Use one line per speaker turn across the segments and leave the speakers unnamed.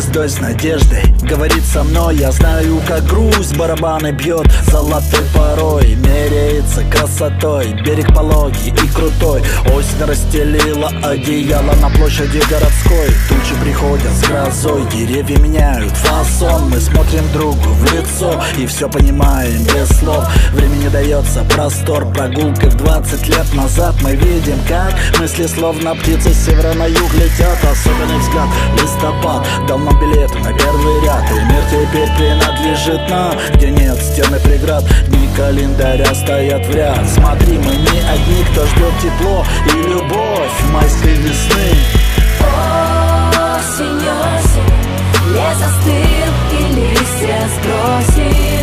звездой, с надеждой. Говорит со мной, я знаю, как грусть барабаны бьет. Золотой порой меряется красотой. Берег пологий и крутой. Осень расстелила одеяло на площади городской. Тучи приходят с грозой, деревья меняют фасон. Мы смотрим другу в лицо и все понимаем без слов. Времени дается простор, прогулкой в 20 лет назад. Мы видим, как мысли словно птицы с севера на юг летят. Особенный взгляд, листопад дал нам билеты на первый ряд. И мир теперь принадлежит нам, где нет стены преград. Дни календаря стоят в ряд. Смотри, мы не одни, кто ждет тепло и любовь майской весны.
Осень, осень, лес остыл и листья сбросил.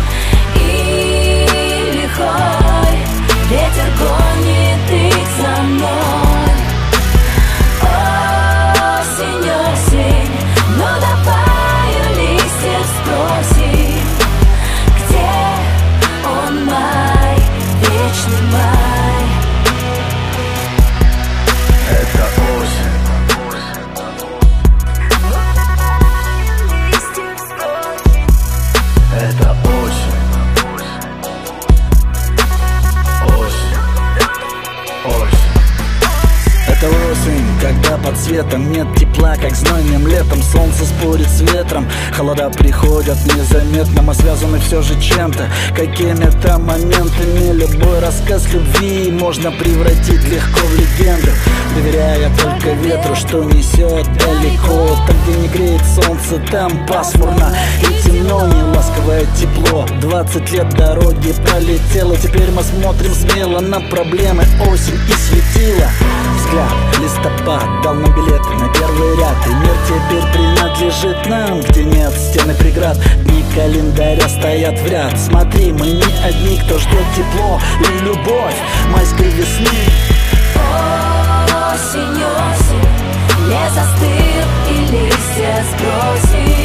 И лихой ветер гонит их за мной. Осень, осень, ну давай у листьев спросим, где он май, вечный май.
Это осень. Это осень. Осень. Осень. Это осень, когда под светом нет тепла, как знойным летом. Солнце спорит с ветром, холода приходят незаметно. Мы связаны все же чем-то, какими-то моментами. Любой рассказ любви можно превратить легко в легенду, доверяя только ветру, что несет далеко. Там, где не греет солнце, там пасмурно и темно, не ласковое тепло. 20 лет дороги пролетело, теперь мы смотрим смело на проблемы. Осень и светила. Взгляд, листопад дал нам билеты на первый ряд. И мир теперь принадлежит нам, где нет стены преград. Дни календаря стоят в ряд. Смотри, мы не одни, кто ждет тепло и любовь майской весны.
Осень, осень, лес остыл и листья сбросил.